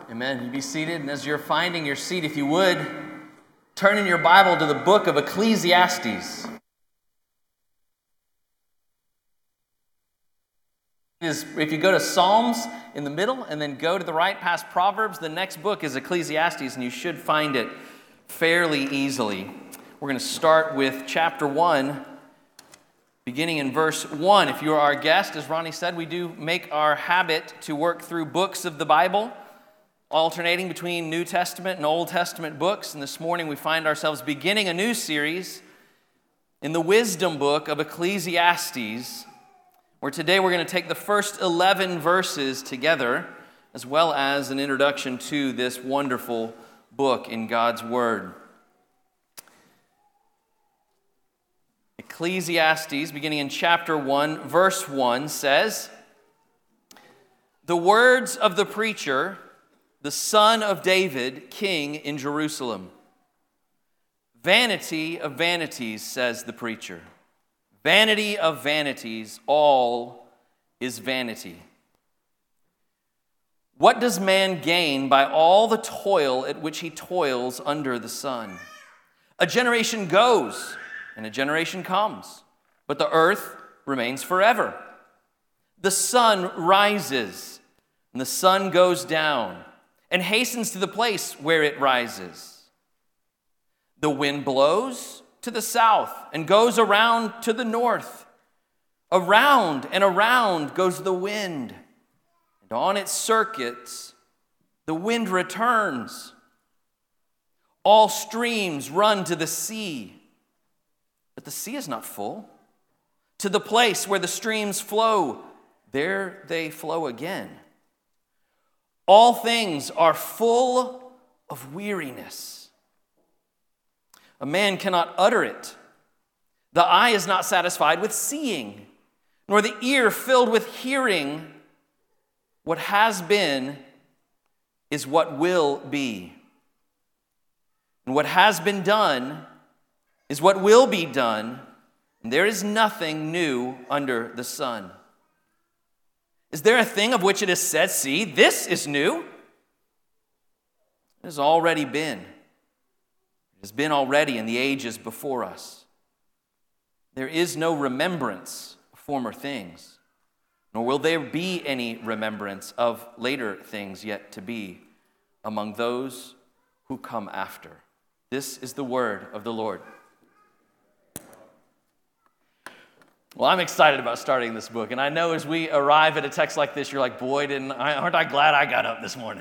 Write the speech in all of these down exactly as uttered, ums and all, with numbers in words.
Amen. You be seated, and as you're finding your seat, if you would, turn in your Bible to the book of Ecclesiastes. Is if you go to Psalms in the middle and then go to the right past Proverbs, the next book is Ecclesiastes, and you should find it fairly easily. We're going to start with chapter one, beginning in verse one. If you're our guest, as Ronnie said, we do make our habit to work through books of the Bible, alternating between New Testament and Old Testament books. And this morning we find ourselves beginning a new series in the wisdom book of Ecclesiastes, where today we're going to take the first eleven verses together, as well as an introduction to this wonderful book in God's Word. Ecclesiastes, beginning in chapter one, verse one, says, "The words of the preacher, the son of David, king in Jerusalem. Vanity of vanities, says the preacher. Vanity of vanities, all is vanity. What does man gain by all the toil at which he toils under the sun? A generation goes, and a generation comes, but the earth remains forever. The sun rises, and the sun goes down, and hastens to the place where it rises. The wind blows to the south and goes around to the north. Around and around goes the wind, and on its circuits the wind returns. All streams run to the sea, but the sea is not full. To the place where the streams flow, there they flow again. All things are full of weariness. A man cannot utter it. The eye is not satisfied with seeing, nor the ear filled with hearing. What has been is what will be. And what has been done is what will be done, and there is nothing new under the sun. Is there a thing of which it is said, 'See, this is new'? It has already been. It has been already in the ages before us. There is no remembrance of former things, nor will there be any remembrance of later things yet to be among those who come after." This is the word of the Lord. Well, I'm excited about starting this book, and I know as we arrive at a text like this, you're like, boy, didn't I, aren't I glad I got up this morning?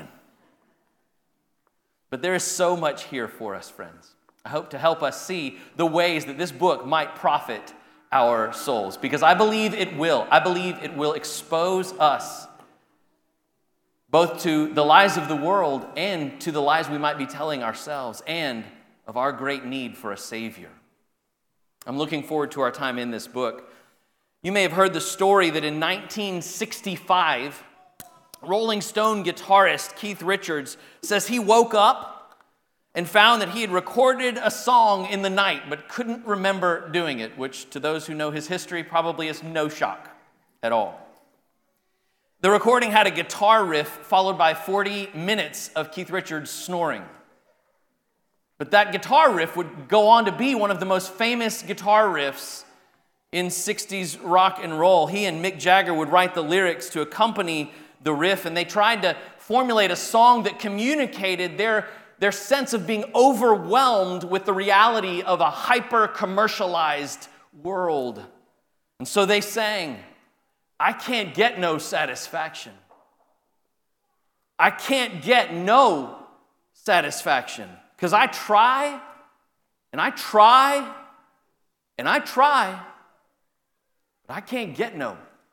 But there is so much here for us, friends. I hope to help us see the ways that this book might profit our souls, because I believe it will. I believe it will expose us both to the lies of the world and to the lies we might be telling ourselves, and of our great need for a Savior. I'm looking forward to our time in this book. You may have heard the story that in nineteen sixty-five, Rolling Stone guitarist Keith Richards says he woke up and found that he had recorded a song in the night but couldn't remember doing it, which to those who know his history probably is no shock at all. The recording had a guitar riff followed by forty minutes of Keith Richards snoring. But that guitar riff would go on to be one of the most famous guitar riffs in sixties rock and roll. He and Mick Jagger would write the lyrics to accompany the riff, and they tried to formulate a song that communicated their, their sense of being overwhelmed with the reality of a hyper-commercialized world. And so they sang, "I can't get no satisfaction. I can't get no satisfaction. Because I try, and I try, and I try, but I can't get no."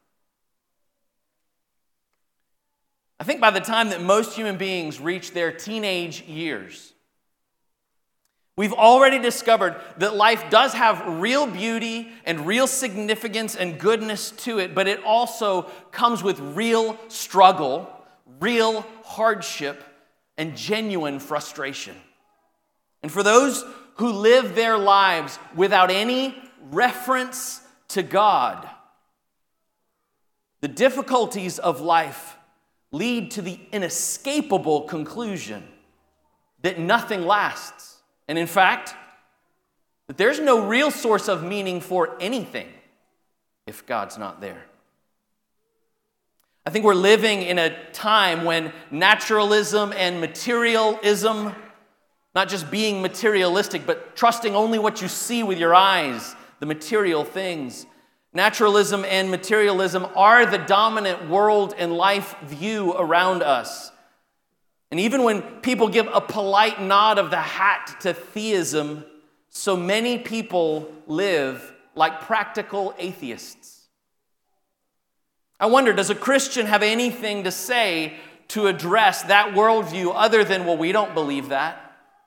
I think by the time that most human beings reach their teenage years, we've already discovered that life does have real beauty and real significance and goodness to it, but it also comes with real struggle, real hardship, and genuine frustration. And for those who live their lives without any reference to God, the difficulties of life lead to the inescapable conclusion that nothing lasts. And in fact, that there's no real source of meaning for anything if God's not there. I think we're living in a time when naturalism and materialism, not just being materialistic, but trusting only what you see with your eyes, the material things. Naturalism and materialism are the dominant world and life view around us. And even when people give a polite nod of the hat to theism, so many people live like practical atheists. I wonder, does a Christian have anything to say to address that worldview other than, well, we don't believe that?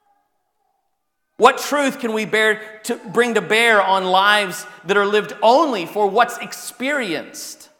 What truth can we bear to bring to bear on lives that are lived only for what's experienced?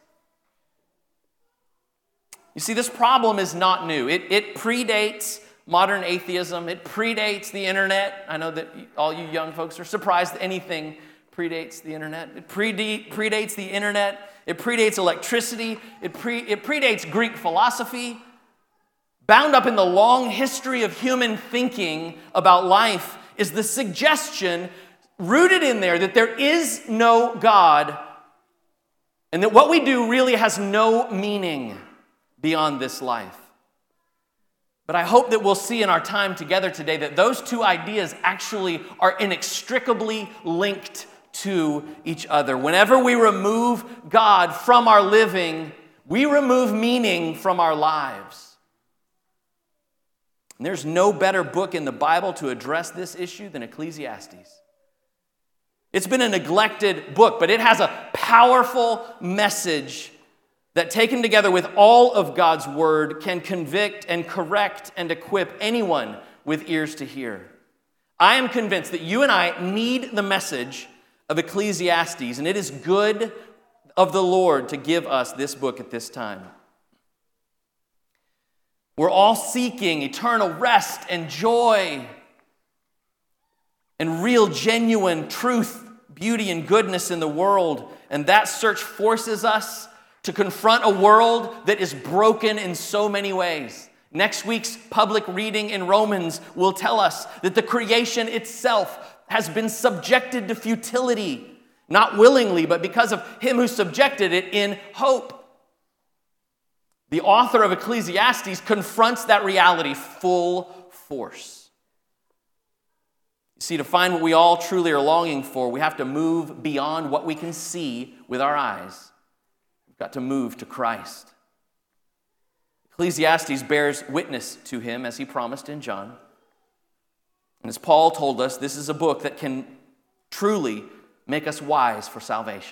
You see, this problem is not new. It, it predates modern atheism. It predates the internet. I know that all you young folks are surprised that anything predates the internet. It prede- predates the internet. It predates electricity. It, pre- it predates Greek philosophy. Bound up in the long history of human thinking about life is the suggestion rooted in there that there is no God and that what we do really has no meaning beyond this life. But I hope that we'll see in our time together today that those two ideas actually are inextricably linked to each other. Whenever we remove God from our living, we remove meaning from our lives. And there's no better book in the Bible to address this issue than Ecclesiastes. It's been a neglected book, but it has a powerful message that, taken together with all of God's word, can convict and correct and equip anyone with ears to hear. I am convinced that you and I need the message of Ecclesiastes, and it is good of the Lord to give us this book at this time. We're all seeking eternal rest and joy and real, genuine truth, beauty, and goodness in the world. And that search forces us to confront a world that is broken in so many ways. Next week's public reading in Romans will tell us that the creation itself has been subjected to futility, not willingly, but because of him who subjected it in hope. The author of Ecclesiastes confronts that reality full force. You see, to find what we all truly are longing for, we have to move beyond what we can see with our eyes. We've got to move to Christ. Ecclesiastes bears witness to him, as he promised in John. And as Paul told us, this is a book that can truly make us wise for salvation.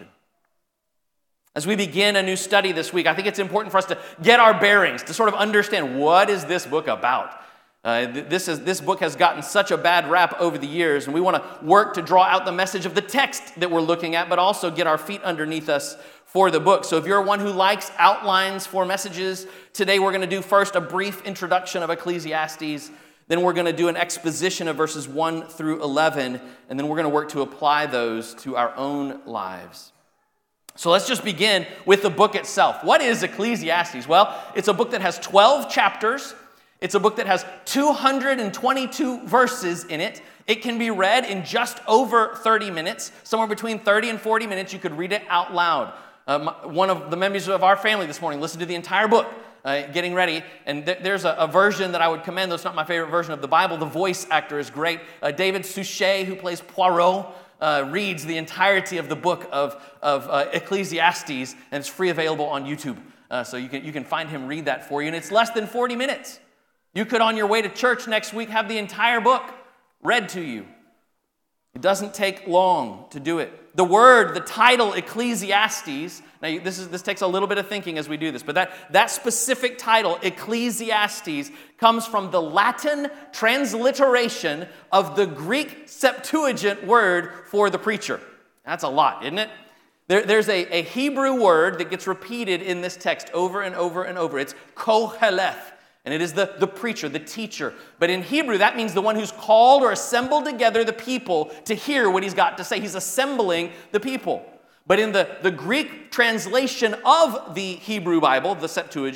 As we begin a new study this week, I think it's important for us to get our bearings, to sort of understand, what is this book about? Uh, this, is, this book has gotten such a bad rap over the years, and we want to work to draw out the message of the text that we're looking at, but also get our feet underneath us for the book. So if you're one who likes outlines for messages, today we're going to do first a brief introduction of Ecclesiastes, then we're going to do an exposition of verses one through eleven, and then we're going to work to apply those to our own lives. So let's just begin with the book itself. What is Ecclesiastes? Well, it's a book that has twelve chapters. It's a book that has two hundred twenty-two verses in it. It can be read in just over thirty minutes. Somewhere between thirty and forty minutes, you could read it out loud. Um, one of the members of our family this morning listened to the entire book, uh, getting ready. And th- there's a, a version that I would commend, though it's not my favorite version of the Bible. The voice actor is great. Uh, David Suchet, who plays Poirot, Uh, reads the entirety of the book of, of uh, Ecclesiastes, and it's free available on YouTube. Uh, so you can, you can find him read that for you, and it's less than forty minutes. You could, on your way to church next week, have the entire book read to you. It doesn't take long to do it. The word, the title, Ecclesiastes, now this is this takes a little bit of thinking as we do this, but that, that specific title, Ecclesiastes, comes from the Latin transliteration of the Greek Septuagint word for the preacher. That's a lot, isn't it? There, there's a, a Hebrew word that gets repeated in this text over and over and over. It's koheleth. And it is the, the preacher, the teacher. But in Hebrew, that means the one who's called or assembled together the people to hear what he's got to say. He's assembling the people. But in the, the Greek translation of the Hebrew Bible, the Septuagint,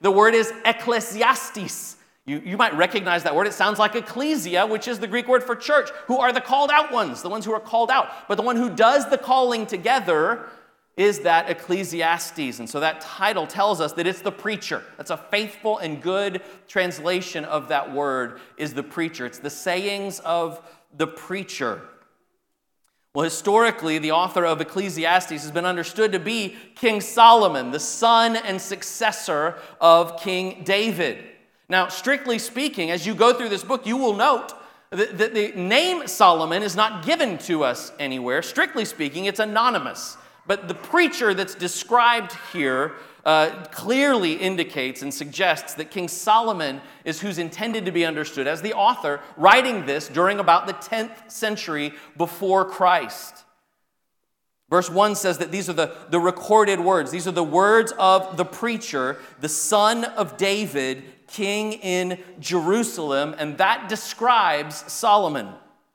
The word is ecclesiastes. You, you might recognize that word. It sounds like ecclesia, which is the Greek word for church, who are the called out ones, the ones who are called out. But the one who does the calling together is that Ecclesiastes. And so that title tells us that it's the preacher. That's a faithful and good translation of that word, is the preacher. It's the sayings of the preacher. Well, historically, the author of Ecclesiastes has been understood to be King Solomon, the son and successor of King David. Now, strictly speaking, as you go through this book, you will note that the name Solomon is not given to us anywhere. Strictly speaking, it's anonymous. But the preacher that's described here uh, clearly indicates and suggests that King Solomon is who's intended to be understood as the author, writing this during about the tenth century before Christ. Verse one says that these are the, the recorded words. These are the words of the preacher, the son of David, king in Jerusalem, and that describes Solomon.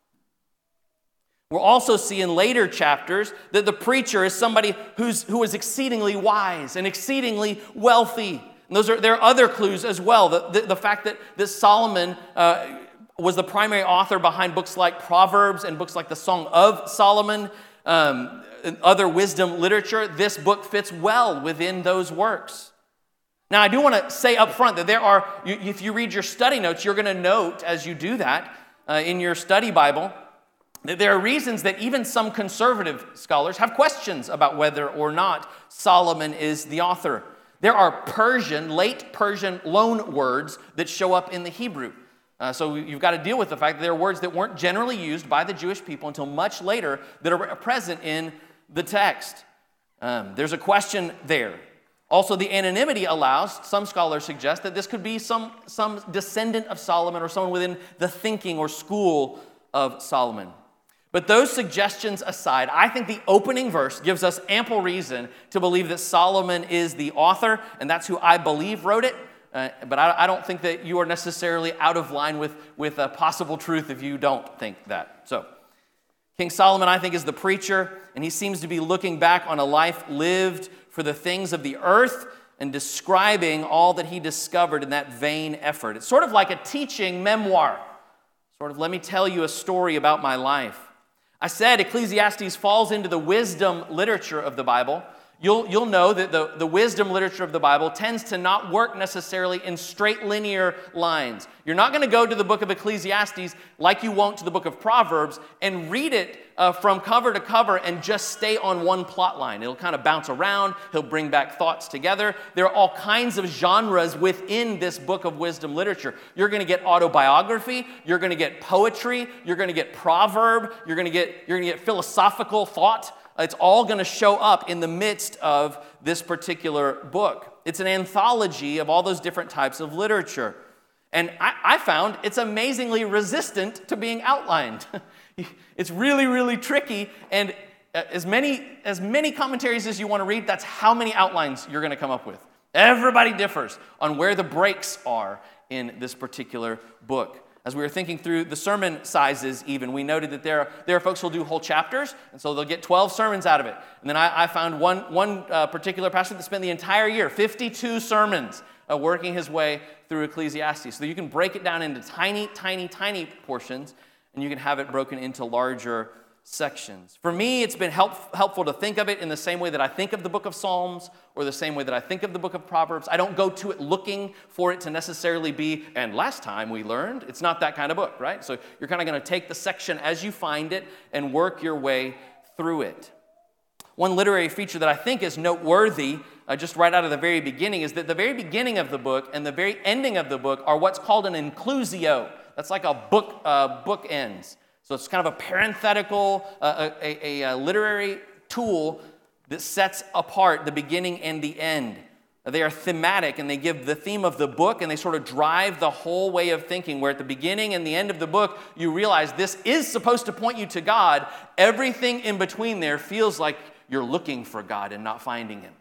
We'll also see in later chapters that the preacher is somebody who's, who is exceedingly wise and exceedingly wealthy. And those are, there are other clues as well. The, the, the fact that this Solomon uh, was the primary author behind books like Proverbs and books like the Song of Solomon, um, and other wisdom literature, this book fits well within those works. Now, I do want to say up front that there are, if you read your study notes, you're going to note as you do that uh, in your study Bible, that there are reasons that even some conservative scholars have questions about whether or not Solomon is the author. There are Persian, late Persian loan words that show up in the Hebrew. Uh, so you've got to deal with the fact that there are words that weren't generally used by the Jewish people until much later that are present in the text. Um, there's a question there. Also, the anonymity allows, some scholars suggest, that this could be some, some descendant of Solomon or someone within the thinking or school of Solomon. But those suggestions aside, I think the opening verse gives us ample reason to believe that Solomon is the author, and that's who I believe wrote it. Uh, but I, I don't think that you are necessarily out of line with, with a possible truth if you don't think that. So, King Solomon, I think, is the preacher, and he seems to be looking back on a life lived for the things of the earth and describing all that he discovered in that vain effort. It's sort of like a teaching memoir. Sort of, let me tell you a story about my life. I said Ecclesiastes falls into the wisdom literature of the Bible. You'll, you'll know that the, the wisdom literature of the Bible tends to not work necessarily in straight linear lines. You're not going to go to the book of Ecclesiastes like you won't to the book of Proverbs and read it uh, from cover to cover and just stay on one plot line. It'll kind of bounce around. He'll bring back thoughts together. There are all kinds of genres within this book of wisdom literature. You're going to get autobiography. You're going to get poetry. You're going to get proverb. You're going to get, you're going to get philosophical thought. It's all going to show up in the midst of this particular book. It's an anthology of all those different types of literature. And I, I found it's amazingly resistant to being outlined. It's really, really tricky. And as many, as many commentaries as you want to read, that's how many outlines you're going to come up with. Everybody differs on where the breaks are in this particular book. As we were thinking through the sermon sizes even, we noted that there are, there are folks who will do whole chapters, and so they'll get twelve sermons out of it. And then I, I found one, one uh, particular pastor that spent the entire year, fifty-two sermons, uh, working his way through Ecclesiastes. So you can break it down into tiny, tiny, tiny portions, and you can have it broken into larger sections. For me, it's been help, helpful to think of it in the same way that I think of the book of Psalms or the same way that I think of the book of Proverbs. I don't go to it looking for it to necessarily be, and last time we learned, it's not that kind of book, right? So you're kind of going to take the section as you find it and work your way through it. One literary feature that I think is noteworthy, uh, just right out of the very beginning, is that the very beginning of the book and the very ending of the book are what's called an inclusio. That's like a book, uh, book ends. So it's kind of a parenthetical, uh, a, a, a literary tool that sets apart the beginning and the end. They are thematic, and they give the theme of the book, and they sort of drive the whole way of thinking, where at the beginning and the end of the book, you realize this is supposed to point you to God. Everything in between there feels like you're looking for God and not finding Him.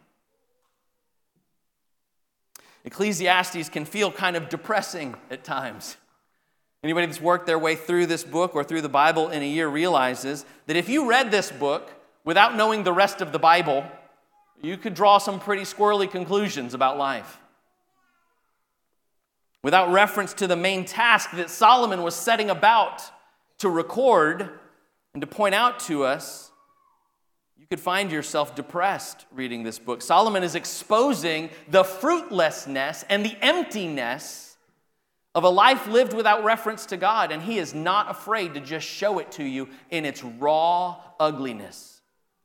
Ecclesiastes can feel kind of depressing at times. Anybody that's worked their way through this book or through the Bible in a year realizes that if you read this book without knowing the rest of the Bible, you could draw some pretty squirrely conclusions about life. without reference to the main task that Solomon was setting about to record and to point out to us, you could find yourself depressed reading this book. Solomon is exposing the fruitlessness and the emptiness of a life lived without reference to God, and he is not afraid to just show it to you in its raw ugliness.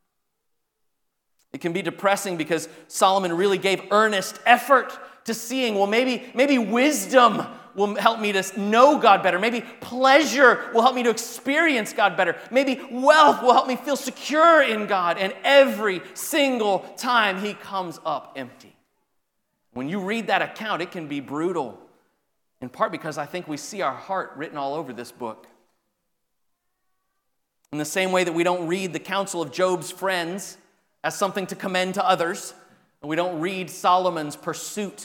It can be depressing because Solomon really gave earnest effort to seeing, well, maybe, maybe wisdom will help me to know God better. Maybe pleasure will help me to experience God better. Maybe wealth will help me feel secure in God. And every single time he comes up empty. When you read that account, it can be brutal. In part because I think we see our heart written all over this book. In the same way that we don't read the counsel of Job's friends as something to commend to others, and we don't read Solomon's pursuit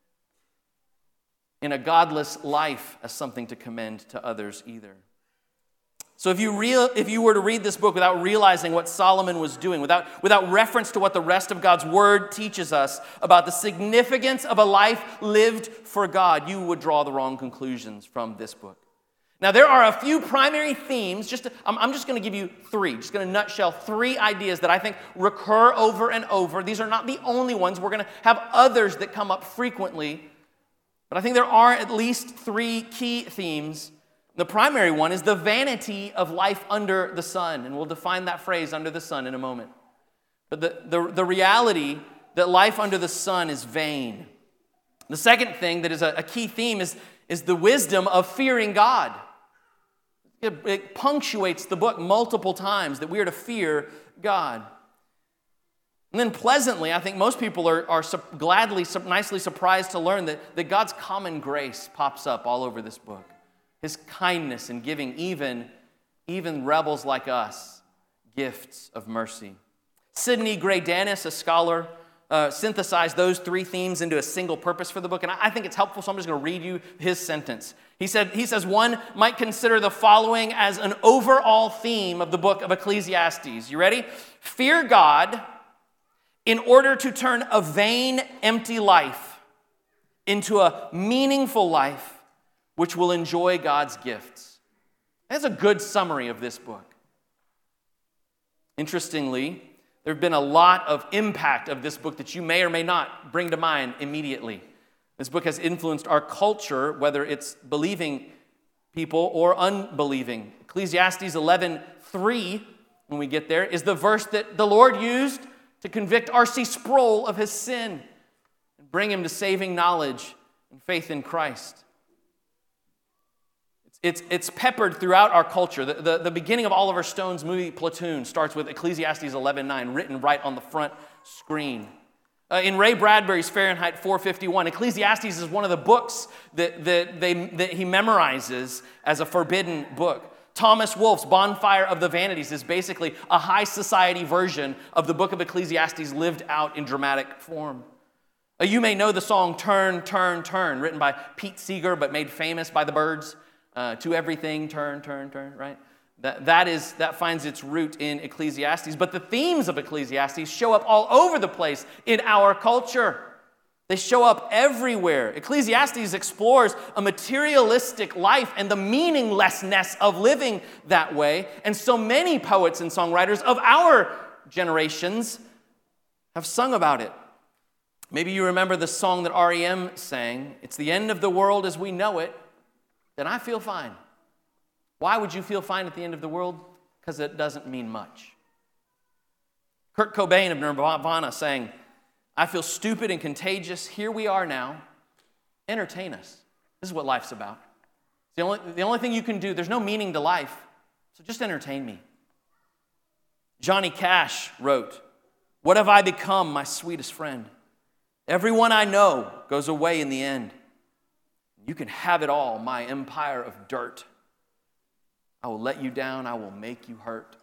in a godless life as something to commend to others either. So if you real, if you were to read this book without realizing what Solomon was doing, without, without reference to what the rest of God's word teaches us about the significance of a life lived for God, you would draw the wrong conclusions from this book. Now, there are a few primary themes. Just to, I'm, I'm just going to give you three, just going to nutshell three ideas that I think recur over and over. These are not the only ones. We're going to have others that come up frequently. But I think there are at least three key themes. The primary one is the vanity of life under the sun. And we'll define that phrase, under the sun, in a moment. But the, the, the reality that life under the sun is vain. The second thing that is a, a key theme is, is the wisdom of fearing God. It, it punctuates the book multiple times that we are to fear God. And then pleasantly, I think most people are, are su- gladly, su- nicely surprised to learn that, that God's common grace pops up all over this book. His kindness in giving even, even rebels like us gifts of mercy. Sidney Gray Danis, a scholar, uh, synthesized those three themes into a single purpose for the book, and I, I think it's helpful, so I'm just going to read you his sentence. He said, he says, one might consider the following as an overall theme of the book of Ecclesiastes. You ready? Fear God in order to turn a vain, empty life into a meaningful life which will enjoy God's gifts. That's a good summary of this book. Interestingly, there have been a lot of impact of this book that you may or may not bring to mind immediately. This book has influenced our culture, whether it's believing people or unbelieving. Ecclesiastes eleven three, when we get there, is the verse that the Lord used to convict R C Sproul of his sin and bring him to saving knowledge and faith in Christ. It's, it's, it's peppered throughout our culture. The, the, the beginning of Oliver Stone's movie Platoon starts with Ecclesiastes eleven nine written right on the front screen. Uh, in Ray Bradbury's Fahrenheit four fifty-one, Ecclesiastes is one of the books that, that, they, that he memorizes as a forbidden book. Thomas Wolfe's Bonfire of the Vanities is basically a high society version of the book of Ecclesiastes lived out in dramatic form. Uh, you may know the song Turn, Turn, Turn, written by Pete Seeger but made famous by the Byrds. Uh, to everything, turn, turn, turn, right? That, that, is, that finds its root in Ecclesiastes. But the themes of Ecclesiastes show up all over the place in our culture. They show up everywhere. Ecclesiastes explores a materialistic life and the meaninglessness of living that way. And so many poets and songwriters of our generations have sung about it. Maybe you remember the song that R E M sang, "It's the end of the world as we know it, then I feel fine." Why would you feel fine at the end of the world? Because it doesn't mean much. Kurt Cobain of Nirvana sang, "I feel stupid and contagious. Here we are now. Entertain us." This is what life's about. It's the only, the only thing you can do. There's no meaning to life, so just entertain me. Johnny Cash wrote, "What have I become, my sweetest friend? Everyone I know goes away in the end. You can have it all, my empire of dirt. I will let you down. I will make you hurt."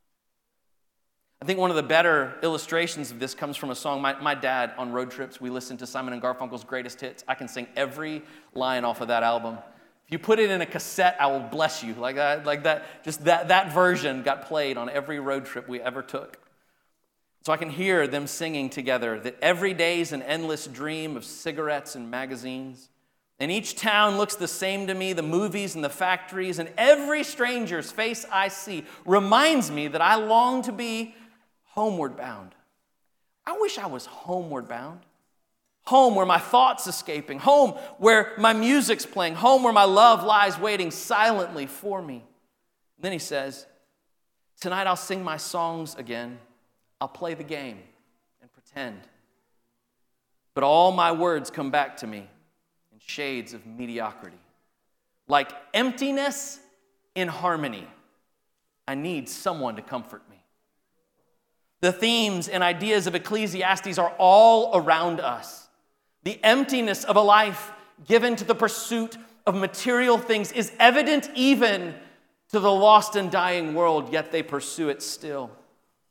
I think one of the better illustrations of this comes from a song. My, my dad, on road trips, we listened to Simon and Garfunkel's Greatest Hits. I can sing every line off of that album. If you put it in a cassette, I will bless you. Like that, like that, just that, that version got played on every road trip we ever took. So I can hear them singing together that every day's an endless dream of cigarettes and magazines. And each town looks the same to me, the movies and the factories, and every stranger's face I see reminds me that I long to be homeward bound. I wish I was homeward bound. Home where my thoughts escaping, home where my music's playing, home where my love lies waiting silently for me. And then he says, tonight I'll sing my songs again. I'll play the game and pretend. But all my words come back to me in shades of mediocrity. Like emptiness in harmony, I need someone to comfort me. The themes and ideas of Ecclesiastes are all around us. The emptiness of a life given to the pursuit of material things is evident even to the lost and dying world, yet they pursue it still. In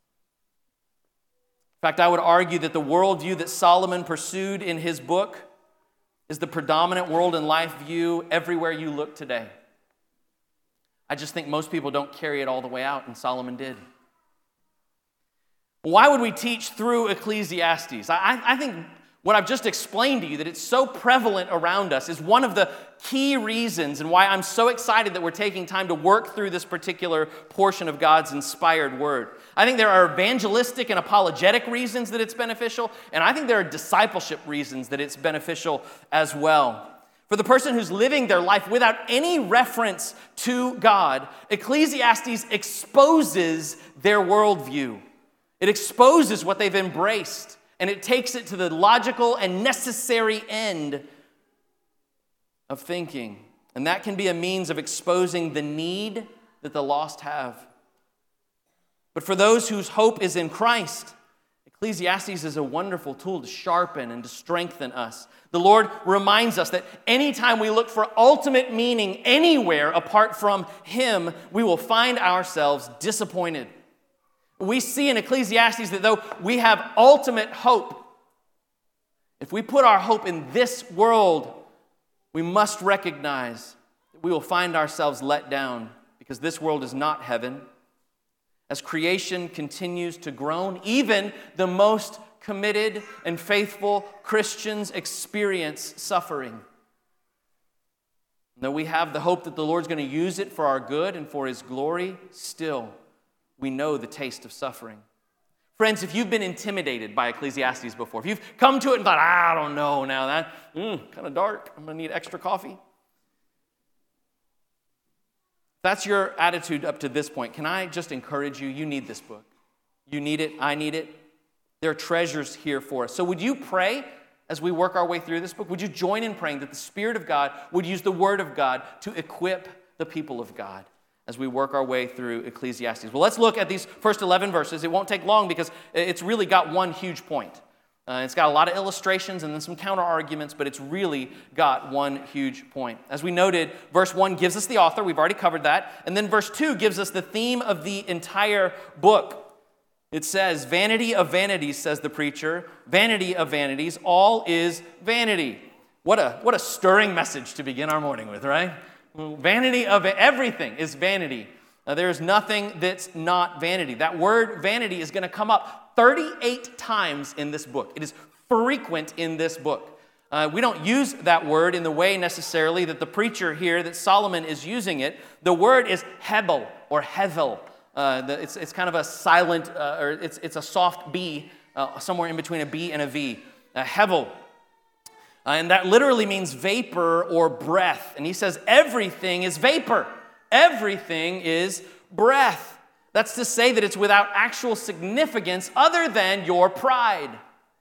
fact, I would argue that the worldview that Solomon pursued in his book is the predominant world and life view everywhere you look today. I just think most people don't carry it all the way out, and Solomon did. Why would we teach through Ecclesiastes? I, I think what I've just explained to you, that it's so prevalent around us, is one of the key reasons and why I'm so excited that we're taking time to work through this particular portion of God's inspired word. I think there are evangelistic and apologetic reasons that it's beneficial, and I think there are discipleship reasons that it's beneficial as well. For the person who's living their life without any reference to God, Ecclesiastes exposes their worldview. It exposes what they've embraced. And it takes it to the logical and necessary end of thinking. And that can be a means of exposing the need that the lost have. But for those whose hope is in Christ, Ecclesiastes is a wonderful tool to sharpen and to strengthen us. The Lord reminds us that anytime we look for ultimate meaning anywhere apart from Him, we will find ourselves disappointed. We see in Ecclesiastes that though we have ultimate hope, if we put our hope in this world, we must recognize that we will find ourselves let down because this world is not heaven. As creation continues to groan, even the most committed and faithful Christians experience suffering. Though we have the hope that the Lord's going to use it for our good and for His glory, still we know the taste of suffering. Friends, if you've been intimidated by Ecclesiastes before, if you've come to it and thought, I don't know now, that mm, kind of dark, I'm going to need extra coffee. If that's your attitude up to this point, can I just encourage you? You need this book. You need it. I need it. There are treasures here for us. So would you pray as we work our way through this book? Would you join in praying that the Spirit of God would use the Word of God to equip the people of God as we work our way through Ecclesiastes? Well, let's look at these first eleven verses. It won't take long because it's really got one huge point. Uh, it's got a lot of illustrations and then some counter-arguments, but it's really got one huge point. As we noted, verse one gives us the author. We've already covered that. And then verse two gives us the theme of the entire book. It says, vanity of vanities, says the preacher. Vanity of vanities, all is vanity. What a, what a stirring message to begin our morning with, right? Vanity of everything is vanity. Now, there's nothing that's not vanity. That word vanity is going to come up thirty-eight times in this book. It is frequent in this book. Uh, we don't use that word in the way necessarily that the preacher here, that Solomon is using it. The word is hebel or hevel. Uh, the, it's, it's kind of a silent, uh, or it's, it's a soft B, uh, somewhere in between a B and a V. Uh, hevel. Uh, and that literally means vapor or breath. And he says everything is vapor. Everything is breath. That's to say that it's without actual significance other than your pride.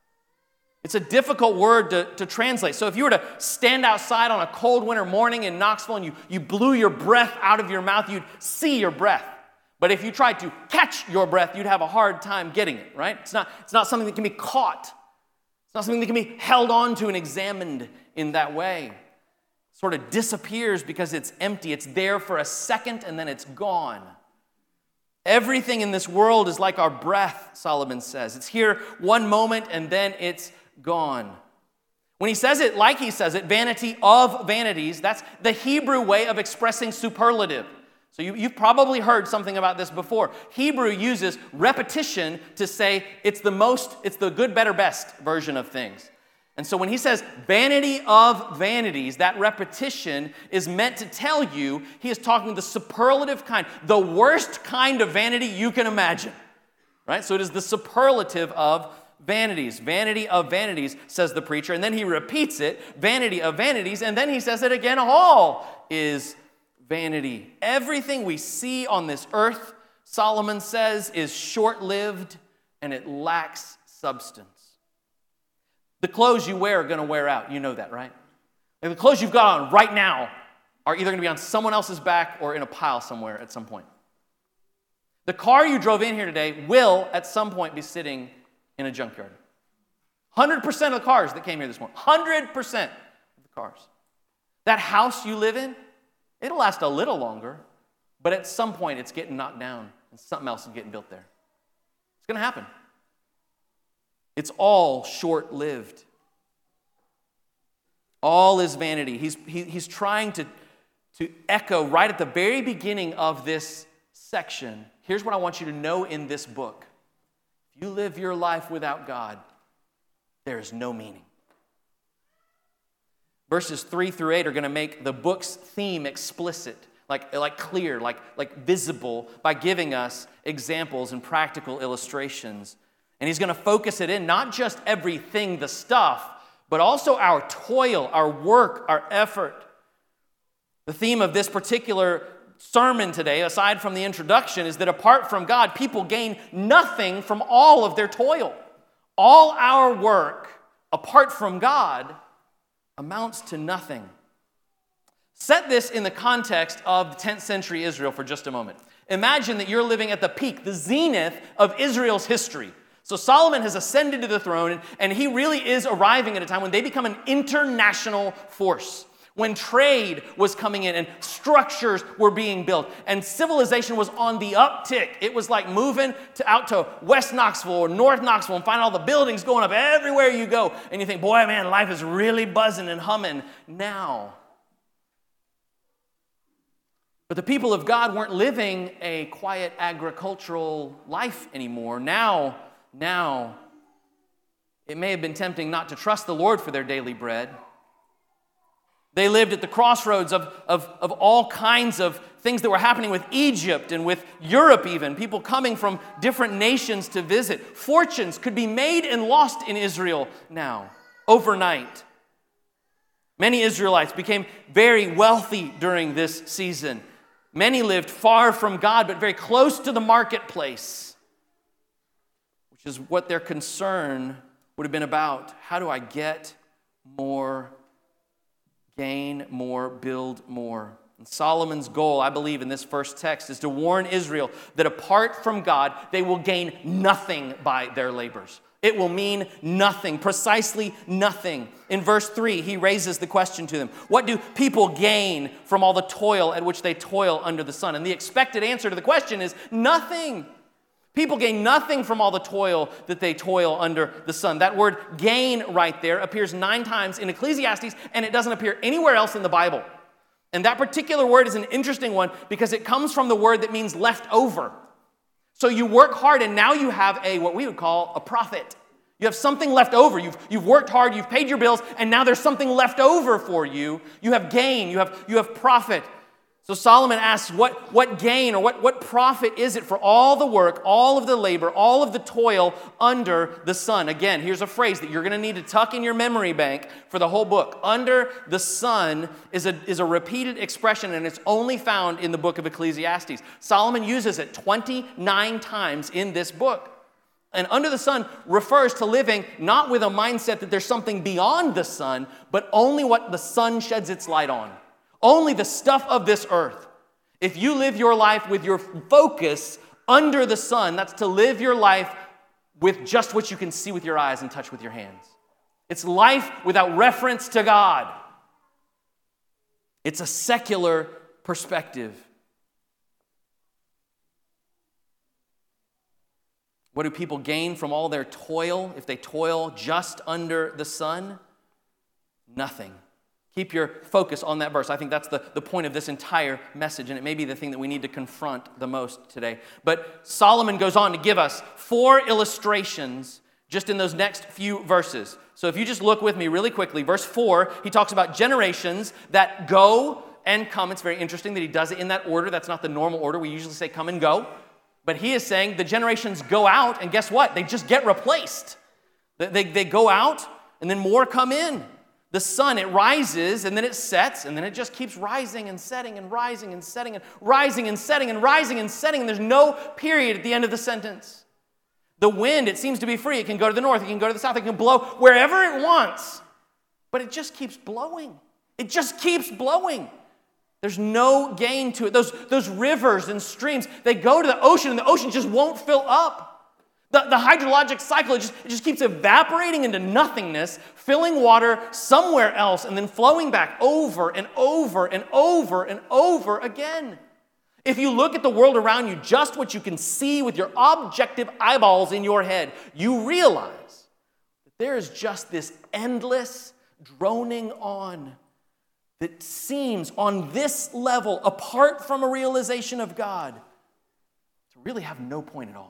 It's a difficult word to, to translate. So if you were to stand outside on a cold winter morning in Knoxville and you, you blew your breath out of your mouth, you'd see your breath. But if you tried to catch your breath, you'd have a hard time getting it, right? It's not, it's not something that can be caught. It's not something that can be held on to and examined in that way. It sort of disappears because it's empty. It's there for a second and then it's gone. Everything in this world is like our breath, Solomon says. It's here one moment and then it's gone. When he says it like he says it, vanity of vanities, that's the Hebrew way of expressing superlative. So you, you've probably heard something about this before. Hebrew uses repetition to say it's the most, it's the good, better, best version of things. And so when he says vanity of vanities, that repetition is meant to tell you he is talking the superlative kind, the worst kind of vanity you can imagine. Right? So it is the superlative of vanities. Vanity of vanities, says the preacher. And then he repeats it, vanity of vanities. And then he says it again, all is vanity. Everything we see on this earth, Solomon says, is short-lived and it lacks substance. The clothes you wear are going to wear out. You know that, right? And the clothes you've got on right now are either going to be on someone else's back or in a pile somewhere at some point. The car you drove in here today will, at some point, be sitting in a junkyard. one hundred percent of the cars that came here this morning, one hundred percent of the cars. That house you live in, it'll last a little longer, but at some point it's getting knocked down and something else is getting built there. It's going to happen. It's all short-lived. All is vanity. He's, he, he's trying to, to echo right at the very beginning of this section. Here's what I want you to know in this book. If you live your life without God, there is no meaning. Verses three through eight are going to make the book's theme explicit, like, like clear, like, like visible, by giving us examples and practical illustrations. And he's going to focus it in, not just everything, the stuff, but also our toil, our work, our effort. The theme of this particular sermon today, aside from the introduction, is that apart from God, people gain nothing from all of their toil. All our work, apart from God, amounts to nothing. Set this in the context of the tenth century Israel for just a moment. Imagine that you're living at the peak, the zenith of Israel's history. So Solomon has ascended to the throne, and he really is arriving at a time when they become an international force. When trade was coming in and structures were being built and civilization was on the uptick. It was like moving to out to West Knoxville or North Knoxville and finding all the buildings going up everywhere you go. And you think, boy, man, life is really buzzing and humming now. But the people of God weren't living a quiet agricultural life anymore. Now, now, it may have been tempting not to trust the Lord for their daily bread. They lived at the crossroads of, of, of all kinds of things that were happening with Egypt and with Europe even. People coming from different nations to visit. Fortunes could be made and lost in Israel now, overnight. Many Israelites became very wealthy during this season. Many lived far from God, but very close to the marketplace, which is what their concern would have been about. How do I get more, gain more, build more? And Solomon's goal, I believe, in this first text is to warn Israel that apart from God, they will gain nothing by their labors. It will mean nothing, precisely nothing. In verse three, he raises the question to them. What do people gain from all the toil at which they toil under the sun? And the expected answer to the question is nothing. People gain nothing from all the toil that they toil under the sun. That word gain right there appears nine times in Ecclesiastes, and it doesn't appear anywhere else in the Bible. And that particular word is an interesting one because it comes from the word that means left over. So you work hard, and now you have a what we would call a profit. You have something left over. You've, you've worked hard, you've paid your bills, and now there's something left over for you. You have gain, you have, you have profit. So Solomon asks, what, what gain or what, what profit is it for all the work, all of the labor, all of the toil under the sun? Again, here's a phrase that you're going to need to tuck in your memory bank for the whole book. Under the sun is a, is a repeated expression, and it's only found in the book of Ecclesiastes. Solomon uses it twenty-nine times in this book. And under the sun refers to living not with a mindset that there's something beyond the sun, but only what the sun sheds its light on. Only the stuff of this earth. If you live your life with your focus under the sun, that's to live your life with just what you can see with your eyes and touch with your hands. It's life without reference to God. It's a secular perspective. What do people gain from all their toil if they toil just under the sun? Nothing. Keep your focus on that verse. I think that's the, the point of this entire message, and it may be the thing that we need to confront the most today. But Solomon goes on to give us four illustrations just in those next few verses. So if you just look with me really quickly, verse four, he talks about generations that go and come. It's very interesting that he does it in that order. That's not the normal order. We usually say come and go. But he is saying the generations go out, and guess what? They just get replaced. They, they, they go out, and then more come in. The sun, it rises, and then it sets, and then it just keeps rising and setting and rising and setting and rising and setting and rising and setting, and there's no period at the end of the sentence. The wind, it seems to be free. It can go to the north. It can go to the south. It can blow wherever it wants. But it just keeps blowing. It just keeps blowing. There's no gain to it. Those, those rivers and streams, they go to the ocean, and the ocean just won't fill up. The, the hydrologic cycle, it just, it just keeps evaporating into nothingness, filling water somewhere else, and then flowing back over and over and over and over again. If you look at the world around you, just what you can see with your objective eyeballs in your head, you realize that there is just this endless droning on that seems on this level, apart from a realization of God, to really have no point at all.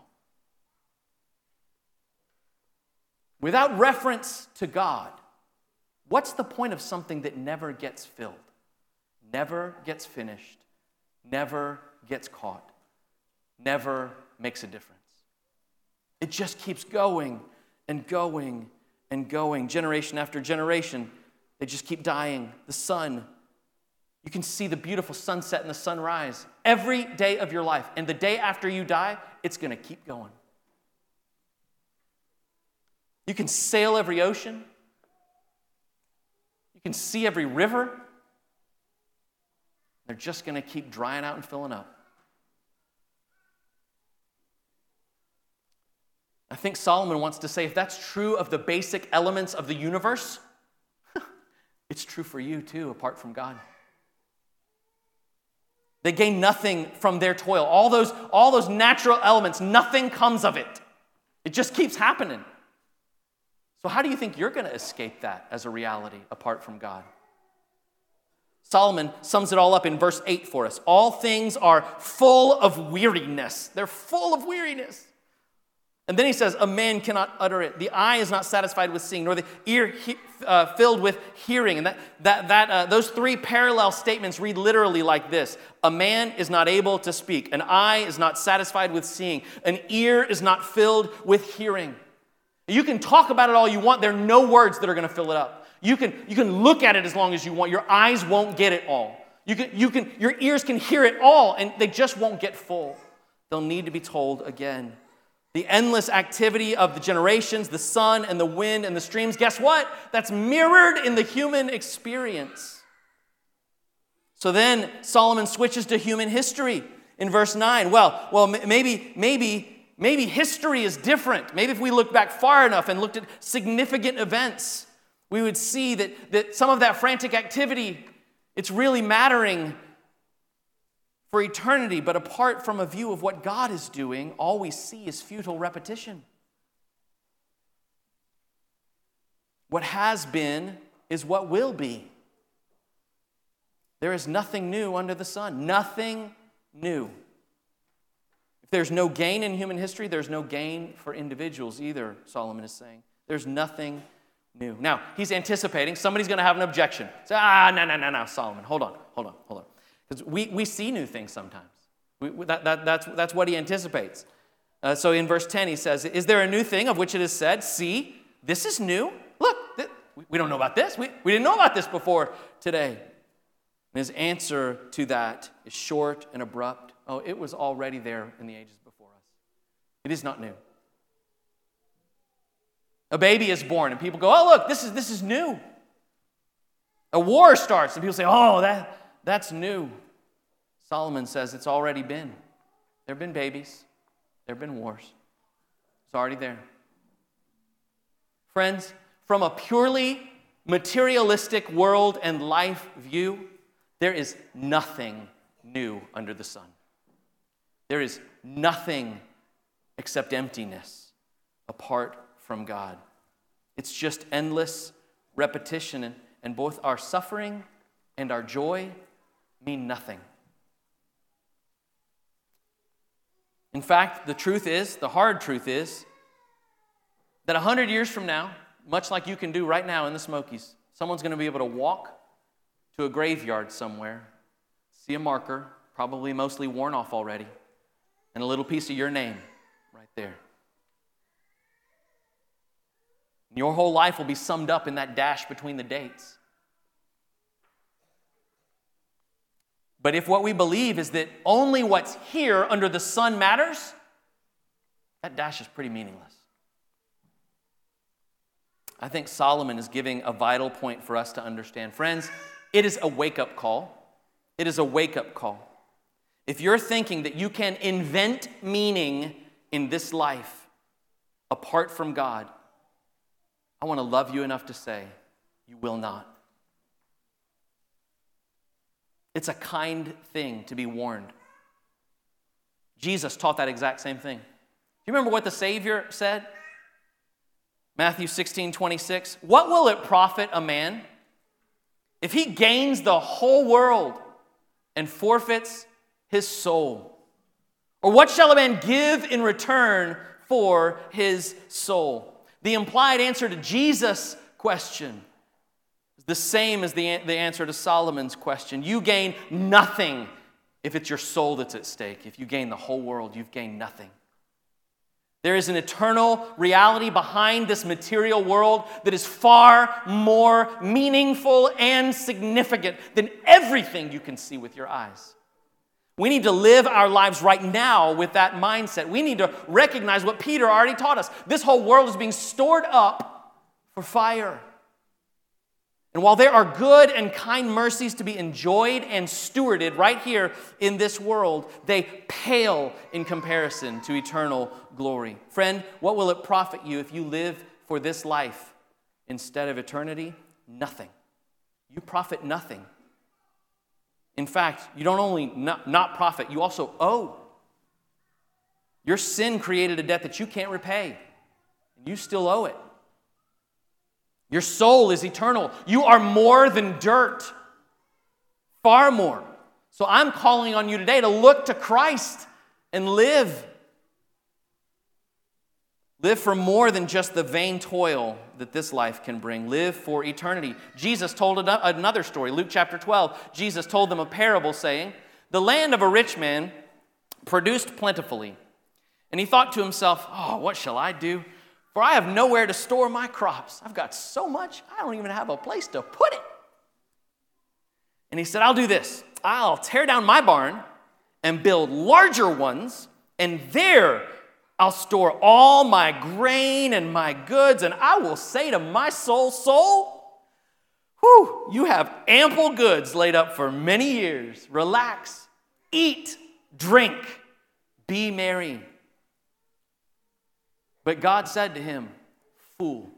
Without reference to God, what's the point of something that never gets filled, never gets finished, never gets caught, never makes a difference? It just keeps going and going and going. Generation after generation, they just keep dying. The sun, you can see the beautiful sunset and the sunrise every day of your life. And the day after you die, it's going to keep going. You can sail every ocean. You can see every river. They're just going to keep drying out and filling up. I think Solomon wants to say, if that's true of the basic elements of the universe, it's true for you too, apart from God. They gain nothing from their toil. All those, all those natural elements, nothing comes of it. It just keeps happening. So how do you think you're going to escape that as a reality apart from God? Solomon sums it all up in verse eight for us. All things are full of weariness. They're full of weariness. And then he says, a man cannot utter it. The eye is not satisfied with seeing, nor the ear he, uh, filled with hearing. And that, that, that, uh, those three parallel statements read literally like this. A man is not able to speak. An eye is not satisfied with seeing. An ear is not filled with hearing. You can talk about it all you want. There are no words that are going to fill it up. You can, you can look at it as long as you want. Your eyes won't get it all. You can, you can, your ears can hear it all, and they just won't get full. They'll need to be told again. The endless activity of the generations, the sun and the wind and the streams, guess what? That's mirrored in the human experience. So then Solomon switches to human history in verse nine. Well, well, maybe, maybe, maybe history is different. Maybe if we looked back far enough and looked at significant events, we would see that, that some of that frantic activity, it's really mattering for eternity, but apart from a view of what God is doing, all we see is futile repetition. What has been is what will be. There is nothing new under the sun. Nothing new. If there's no gain in human history, there's no gain for individuals either, Solomon is saying. There's nothing new. Now, he's anticipating somebody's going to have an objection. Say, ah, no, no, no, no, Solomon, hold on, hold on, hold on. Because we, we see new things sometimes. We, that, that, that's, that's what he anticipates. Uh, so in verse ten, he says, is there a new thing of which it is said, see, this is new? Look, th- we don't know about this. We, we didn't know about this before today. And his answer to that is short and abrupt. Oh, it was already there in the ages before us. It is not new. A baby is born, and people go, oh, look, this is, this is new. A war starts, and people say, oh, that... That's new. Solomon says it's already been. There have been babies. There have been wars. It's already there. Friends, from a purely materialistic world and life view, there is nothing new under the sun. There is nothing except emptiness apart from God. It's just endless repetition, and, and both our suffering and our joy mean nothing. In fact, the truth is, the hard truth is, that a hundred years from now, much like you can do right now in the Smokies, someone's going to be able to walk to a graveyard somewhere, see a marker, probably mostly worn off already, and a little piece of your name right there. Your whole life will be summed up in that dash between the dates. But if what we believe is that only what's here under the sun matters, that dash is pretty meaningless. I think Solomon is giving a vital point for us to understand. Friends, it is a wake-up call. It is a wake-up call. If you're thinking that you can invent meaning in this life apart from God, I want to love you enough to say, you will not. It's a kind thing to be warned. Jesus taught that exact same thing. Do you remember what the Savior said? Matthew sixteen twenty-six. What will it profit a man if he gains the whole world and forfeits his soul? Or what shall a man give in return for his soul? The implied answer to Jesus' question is the same as the, the answer to Solomon's question. You gain nothing if it's your soul that's at stake. If you gain the whole world, you've gained nothing. There is an eternal reality behind this material world that is far more meaningful and significant than everything you can see with your eyes. We need to live our lives right now with that mindset. We need to recognize what Peter already taught us. This whole world is being stored up for fire. And while there are good and kind mercies to be enjoyed and stewarded right here in this world, they pale in comparison to eternal glory. Friend, what will it profit you if you live for this life instead of eternity? Nothing. You profit nothing. In fact, you don't only not, not profit, you also owe. Your sin created a debt that you can't repay, and you still owe it. Your soul is eternal. You are more than dirt. Far more. So I'm calling on you today to look to Christ and live. Live for more than just the vain toil that this life can bring. Live for eternity. Jesus told another story. Luke chapter twelve. Jesus told them a parable saying, the land of a rich man produced plentifully. And he thought to himself, oh, what shall I do? For I have nowhere to store my crops. I've got so much, I don't even have a place to put it. And he said, I'll do this. I'll tear down my barn and build larger ones, and there I'll store all my grain and my goods, and I will say to my soul, soul, whew, you have ample goods laid up for many years. Relax, eat, drink, be merry. But God said to him, fool,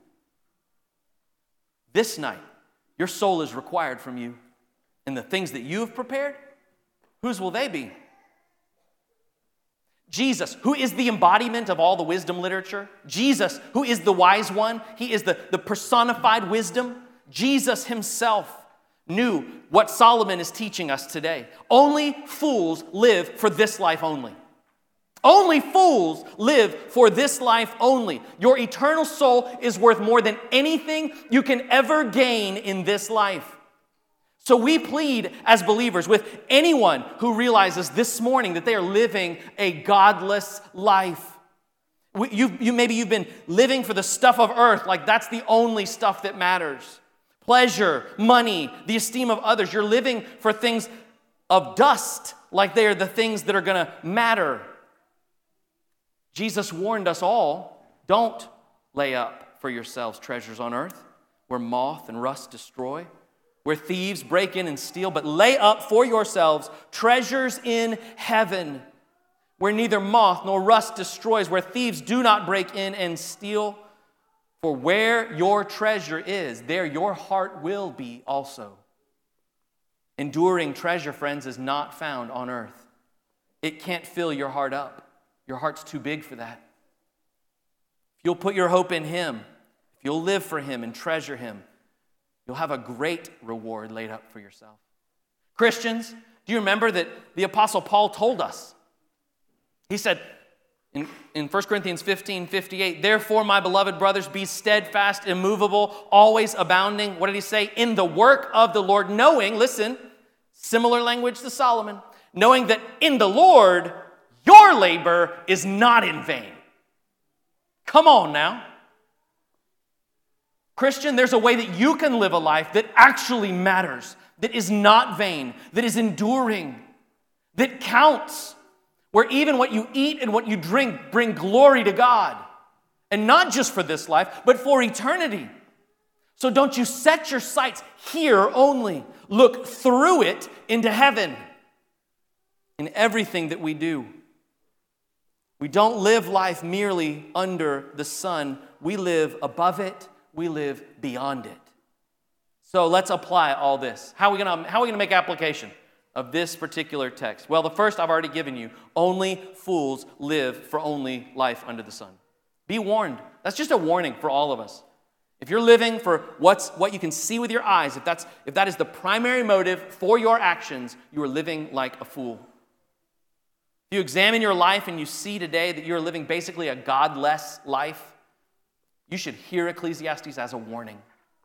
this night your soul is required from you, and the things that you have prepared, whose will they be? Jesus, who is the embodiment of all the wisdom literature, Jesus, who is the wise one, he is the, the personified wisdom, Jesus himself knew what Solomon is teaching us today. Only fools live for this life only. Only fools live for this life only. Your eternal soul is worth more than anything you can ever gain in this life. So we plead as believers with anyone who realizes this morning that they are living a godless life. You, you, maybe you've been living for the stuff of earth, like that's the only stuff that matters. Pleasure, money, the esteem of others. You're living for things of dust, like they are the things that are going to matter. Jesus warned us all, don't lay up for yourselves treasures on earth, where moth and rust destroy, where thieves break in and steal, but lay up for yourselves treasures in heaven, where neither moth nor rust destroys, where thieves do not break in and steal. For where your treasure is, there your heart will be also. Enduring treasure, friends, is not found on earth. It can't fill your heart up. Your heart's too big for that. If you'll put your hope in him, if you'll live for him and treasure him, you'll have a great reward laid up for yourself. Christians, do you remember that the Apostle Paul told us? He said, In, in First Corinthians fifteen fifty-eight, therefore, my beloved brothers, be steadfast, immovable, always abounding. What did he say? In the work of the Lord, knowing, listen, similar language to Solomon, knowing that in the Lord, your labor is not in vain. Come on now. Christian, there's a way that you can live a life that actually matters, that is not vain, that is enduring, that counts, where even what you eat and what you drink bring glory to God. And not just for this life, but for eternity. So don't you set your sights here only. Look through it into heaven in everything that we do. We don't live life merely under the sun. We live above it. We live beyond it. So let's apply all this. How are we going to, how are we going to make application of this particular text? Well, the first I've already given you. Only fools live for only life under the sun. Be warned. That's just a warning for all of us. If you're living for what's what you can see with your eyes, if that's if that is the primary motive for your actions, you are living like a fool. If you examine your life and you see today that you're living basically a godless life, you should hear Ecclesiastes as a warning.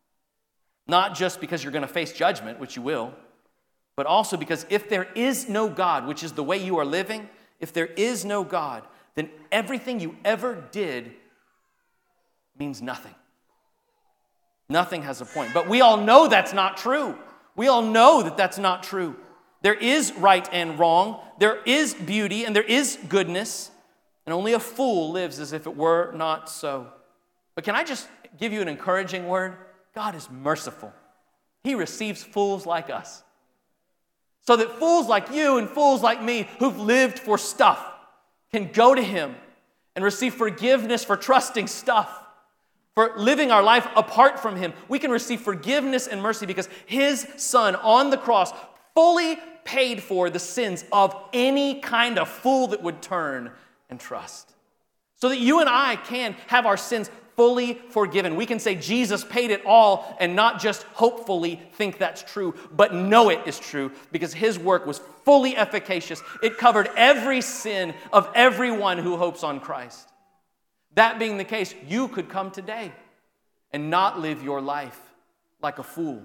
Not just because you're going to face judgment, which you will, but also because if there is no God, which is the way you are living, if there is no God, then everything you ever did means nothing. Nothing has a point. But we all know that's not true. We all know that that's not true. There is right and wrong. There is beauty and there is goodness. And only a fool lives as if it were not so. But can I just give you an encouraging word? God is merciful. He receives fools like us. So that fools like you and fools like me who've lived for stuff can go to Him and receive forgiveness for trusting stuff, for living our life apart from Him. We can receive forgiveness and mercy because His Son on the cross fully paid for the sins of any kind of fool that would turn and trust. So that you and I can have our sins fully forgiven. We can say Jesus paid it all and not just hopefully think that's true, but know it is true because His work was fully efficacious. It covered every sin of everyone who hopes on Christ. That being the case, you could come today and not live your life like a fool.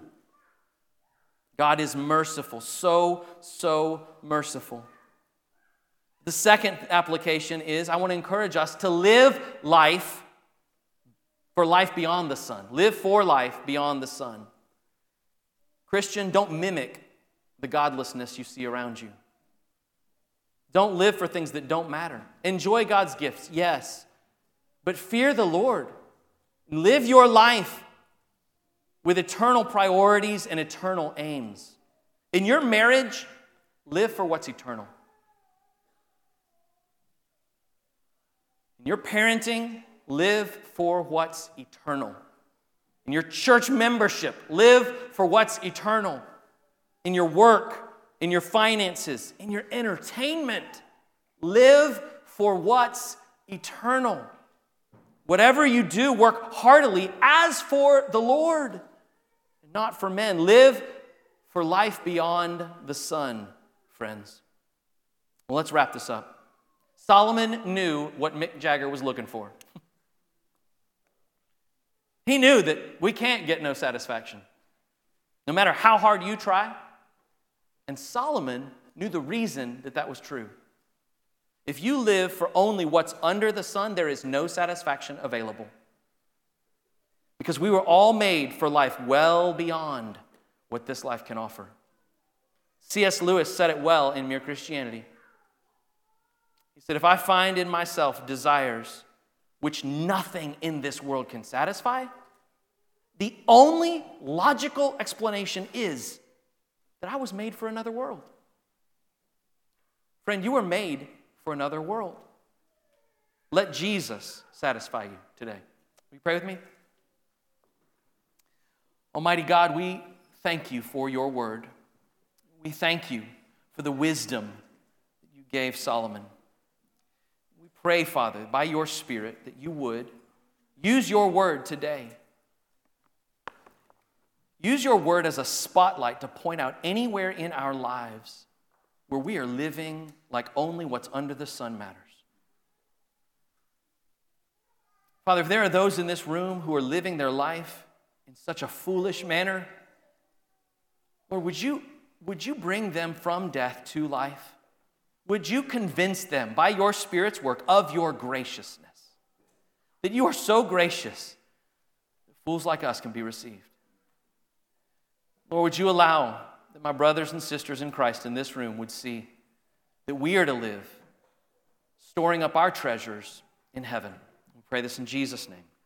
God is merciful, so, so merciful. The second application is I want to encourage us to live life for life beyond the sun. Live for life beyond the sun. Christian, don't mimic the godlessness you see around you. Don't live for things that don't matter. Enjoy God's gifts, yes, but fear the Lord. Live your life with eternal priorities and eternal aims. In your marriage, live for what's eternal. In your parenting, live for what's eternal. In your church membership, live for what's eternal. In your work, in your finances, in your entertainment, live for what's eternal. Whatever you do, work heartily as for the Lord, not for men. Live for life beyond the sun, friends. Well, let's wrap this up. Solomon knew what Mick Jagger was looking for. He knew that we can't get no satisfaction, no matter how hard you try. And Solomon knew the reason that that was true. If you live for only what's under the sun, there is no satisfaction available. Because we were all made for life well beyond what this life can offer. C S Lewis said it well in Mere Christianity. He said, if I find in myself desires which nothing in this world can satisfy, the only logical explanation is that I was made for another world. Friend, you were made for another world. Let Jesus satisfy you today. Will you pray with me? Almighty God, we thank you for your word. We thank you for the wisdom that you gave Solomon. We pray, Father, by your Spirit, that you would use your word today. Use your word as a spotlight to point out anywhere in our lives where we are living like only what's under the sun matters. Father, if there are those in this room who are living their life in such a foolish manner, Lord, would you, would you bring them from death to life? Would you convince them by your Spirit's work of your graciousness, that you are so gracious that fools like us can be received? Lord, would you allow that my brothers and sisters in Christ in this room would see that we are to live storing up our treasures in heaven. We pray this in Jesus' name.